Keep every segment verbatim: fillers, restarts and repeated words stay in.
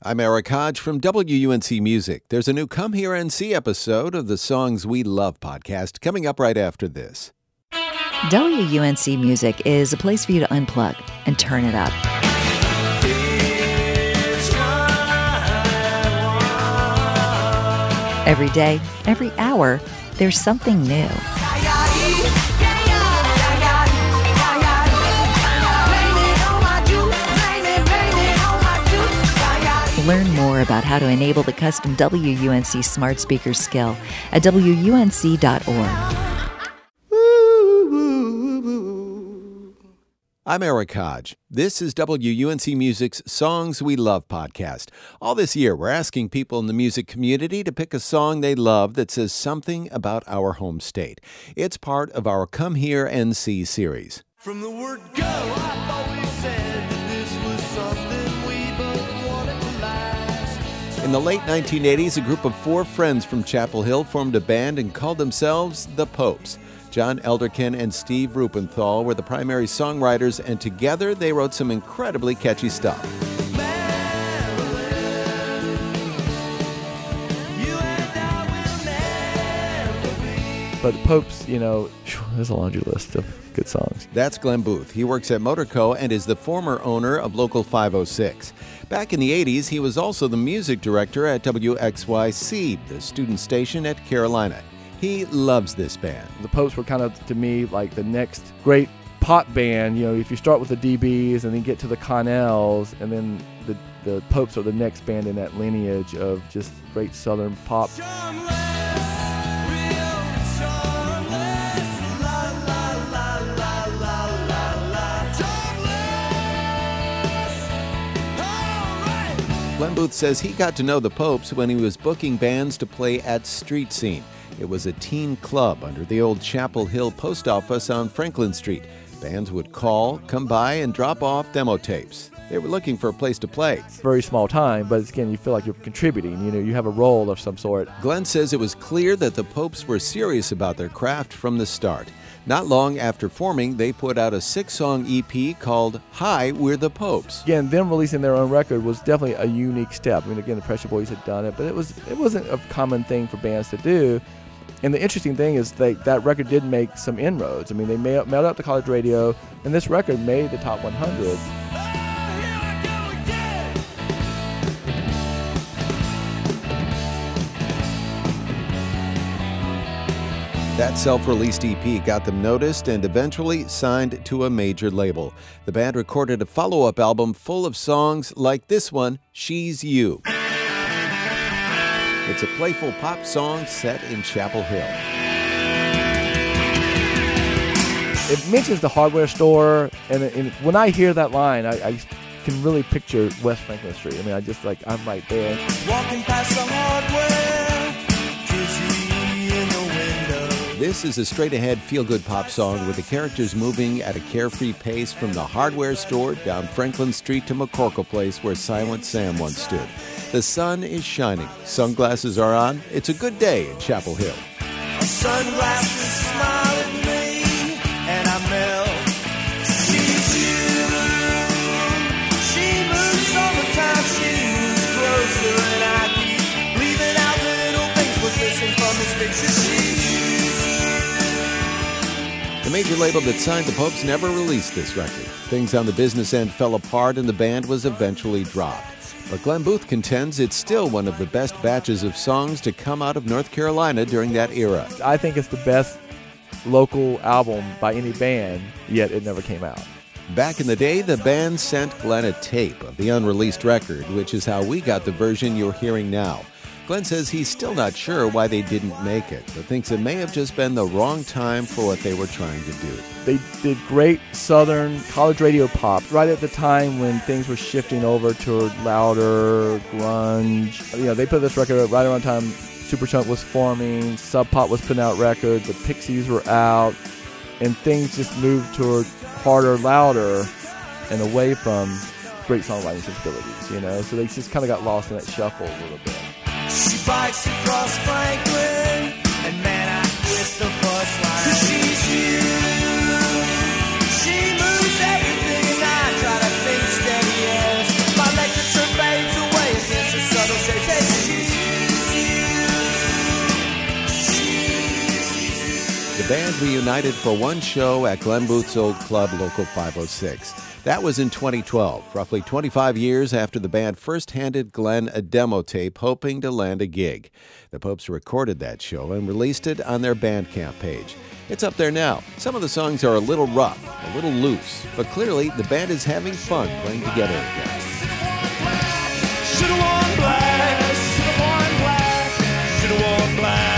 I'm Eric Hodge from W U N C Music. There's a new Come Here N C episode of the Songs We Love podcast coming up right after this. W U N C Music is a place for you to unplug and turn it up. Every day, every hour, there's something new. Learn more about how to enable the custom W U N C smart speaker skill at W U N C dot org. I'm Eric Hodge. This is W U N C Music's Songs We Love podcast. All this year, we're asking people in the music community to pick a song they love that says something about our home state. It's part of our Come Here N C series. From the word go, I've always said that this was something we both wanted to last. In the late nineteen eighties, a group of four friends from Chapel Hill formed a band and called themselves The Popes. John Elderkin and Steve Rupenthal were the primary songwriters, and together they wrote some incredibly catchy stuff. But the Popes, you know, there's a laundry list of good songs. That's Glenn Booth. He works at Motorco and is the former owner of Local five oh six. Back in the eighties, he was also the music director at W X Y C, the student station at Carolina. He loves this band. The Popes were kind of, to me, like the next great pop band. You know, if you start with the D Bs and then get to the Connells, and then the, the Popes are the next band in that lineage of just great Southern pop. Glenn Booth says he got to know the Popes when he was booking bands to play at Street Scene. It was a teen club under the old Chapel Hill post office on Franklin Street. Bands would call, come by, and drop off demo tapes. They were looking for a place to play. Very small time, but again, you feel like you're contributing. You know, you have a role of some sort. Glenn says it was clear that the Popes were serious about their craft from the start. Not long after forming, they put out a six-song E P called Hi, We're the Popes. Again, them releasing their own record was definitely a unique step. I mean, again, the Pressure Boys had done it, but it was it wasn't a common thing for bands to do. And the interesting thing is they, that record did make some inroads. I mean, they mailed, mailed out to college radio, and this record made the top one hundred. That self-released E P got them noticed and eventually signed to a major label. The band recorded a follow-up album full of songs like this one, She's You. It's a playful pop song set in Chapel Hill. It mentions the hardware store, and, and when I hear that line, I, I can really picture West Franklin Street. I mean, I just like, I'm right there. Walking past the hardware, dizzy in the window. This is a straight-ahead feel-good pop song with the characters moving at a carefree pace from the hardware store down Franklin Street to McCorkle Place where Silent Sam once stood. The sun is shining. Sunglasses are on. It's a good day in Chapel Hill. Sunglasses smile at me, and I melt. She's you. She moves summertime, she moves closer, and I keep leaving out little things was missing from this picture. She's you. The major label that signed the Popes never released this record. Things on the business end fell apart, and the band was eventually dropped. But Glenn Booth contends it's still one of the best batches of songs to come out of North Carolina during that era. I think it's the best local album by any band, yet it never came out. Back in the day, the band sent Glenn a tape of the unreleased record, which is how we got the version you're hearing now. Glenn says he's still not sure why they didn't make it, but thinks it may have just been the wrong time for what they were trying to do. They did great Southern college radio pop right at the time when things were shifting over toward louder, grunge. You know, they put this record out right around the time Superchunk was forming, Sub Pop was putting out records, the Pixies were out, and things just moved toward harder, louder, and away from great songwriting sensibilities, you know? So they just kind of got lost in that shuffle a little bit. She bikes across Franklin, and man, I hit the bus line. 'Cause she's you. She moves everything, and I try to think steady as my lecture fades away against band reunited for one show at Glenn Booth's old club, Local five oh six. That was in twenty twelve, roughly twenty-five years after the band first handed Glenn a demo tape hoping to land a gig. The Popes recorded that show and released it on their Bandcamp page. It's up there now. Some of the songs are a little rough, a little loose, but clearly the band is having fun playing together again. Should've worn black, should've worn black, should've worn black.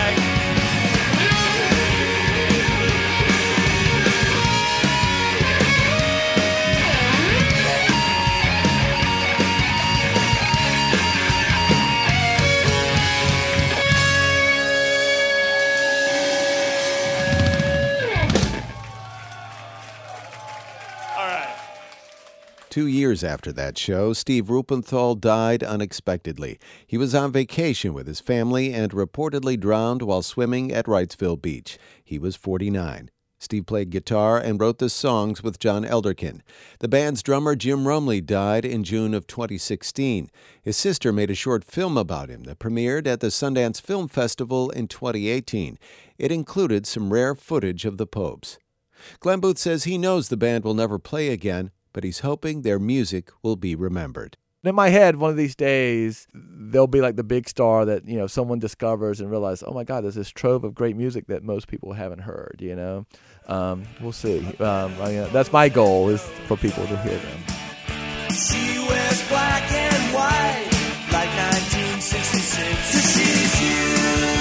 Two years after that show, Steve Rupenthal died unexpectedly. He was on vacation with his family and reportedly drowned while swimming at Wrightsville Beach. He was forty-nine. Steve played guitar and wrote the songs with John Elderkin. The band's drummer Jim Rumley died in June of twenty sixteen. His sister made a short film about him that premiered at the Sundance Film Festival in twenty eighteen. It included some rare footage of the Popes. Glenn Booth says he knows the band will never play again, but he's hoping their music will be remembered. In my head, one of these days, they'll be like the big star that, you know, someone discovers and realizes, oh my God, there's this trove of great music that most people haven't heard, you know? Um, we'll see. Um, I mean, that's my goal, is for people to hear them. She wears black and white like nineteen sixty-six. Cause she's you.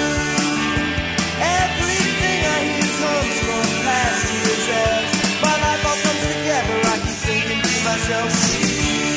Everything I hear comes from last year's ass. My life all comes together. I keep thinking to myself, she's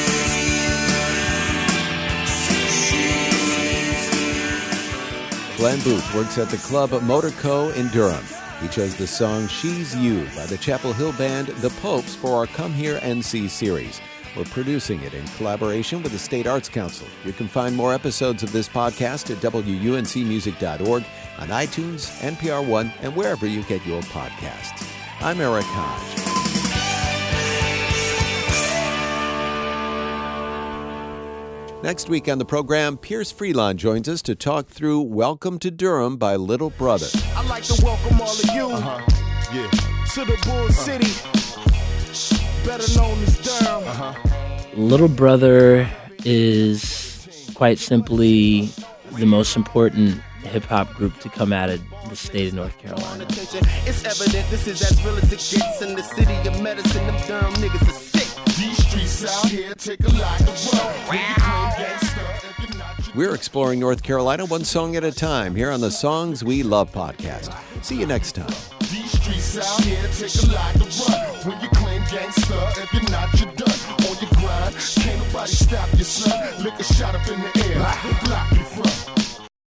Glenn Booth works at the club Motor Co. in Durham. He chose the song She's You by the Chapel Hill band The Popes for our Come Here N C series. We're producing it in collaboration with the State Arts Council. You can find more episodes of this podcast at W U N C music dot org, on iTunes, N P R One, and wherever you get your podcasts. I'm Eric Hodge. Next week on the program, Pierce Freelon joins us to talk through Welcome to Durham by Little Brother. I'd like to welcome all of you uh-huh. yeah. to the Bull City, better known as Durham. Uh-huh. Little Brother is quite simply the most important hip-hop group to come out of the state of North Carolina. It's evident this is as real as it gets in the city of medicine. Them Durham niggas are sick. These streets out here take a lot of work. We're exploring North Carolina one song at a time here on the Songs We Love podcast. See you next time. These streets out here take a lot of work. When you claim gangsta, if you're not, you're done. On your grind, can't nobody stop you, son. Lick a shot up in the air, block you from.